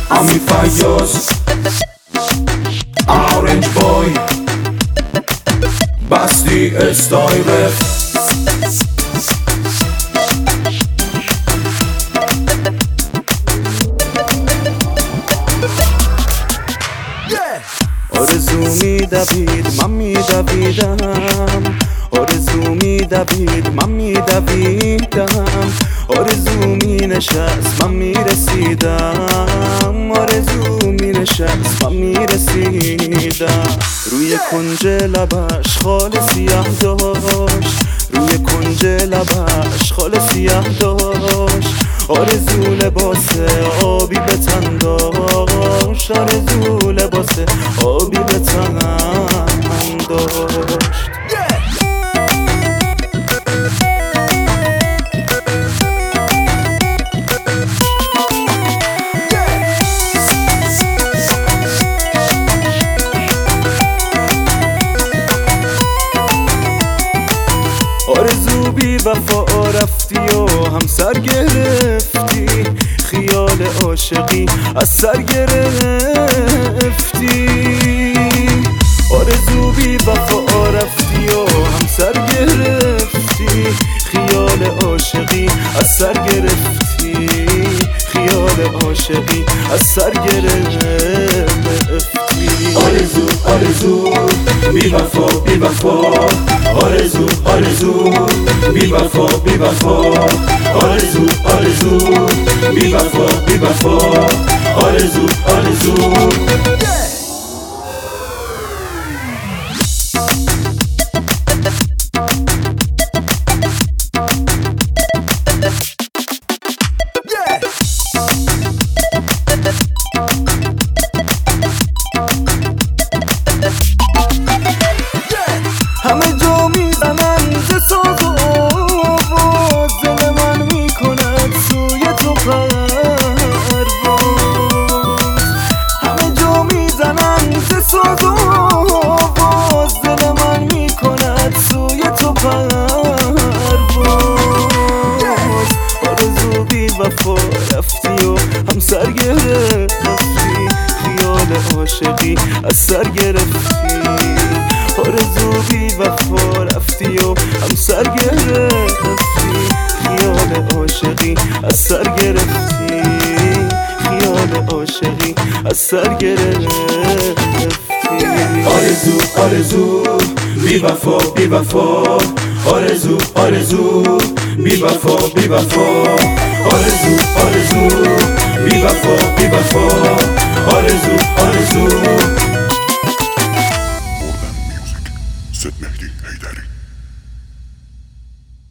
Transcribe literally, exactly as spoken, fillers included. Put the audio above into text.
امی فیاض اورنج بای بستی استایل آرزو میدوید من میدویدم، آرزو میدوید من میدویدم، آرزو مینشست من میرسیدم، آرزو مینشست من میرسیدم. روی کنج لبش خال سیاه داشت، روی کنج لبش خال سیاه داشت، آرزو لباس آبی به تن داشت، آرزو لباس آبی به تن داشت. آرزو بی وفا رفتی و همسر گرفتی، خیال عاشقی از سر گرفتی. آرزو بی وفا رفتی و همسر گرفتی، خیال عاشقی از سر گرفتی، خیال عاشقی از سر گرفتی. آرزو آرزو بی وفا بی وفا، آرزو آرزو بی وفا بی وفا، آرزو آرزو بی وفا بی وفا، آرزو آرزو. همه جا میزنن ز ساز و آواز، دل من میکند سوی تو پرواز. همه جا میزنن ز ساز و آواز، دل من میکند سوی تو پرواز. آرزو بی وفا رفتی و همسر گرفتی، خیال عاشقی از سر گرفتی. آرزو بی وفا رفتی و همسر گرفتی، خیال عاشقی از سر گرفتی، خیال عاشقی از سر گرفتی. آرزو آرزو بی وفا بی وفا، آرزو آرزو بی وفا بی وفا، آرزو آرزو بی وفا بی وفا، آرزو آرزو. Sid Mehdi Haydari.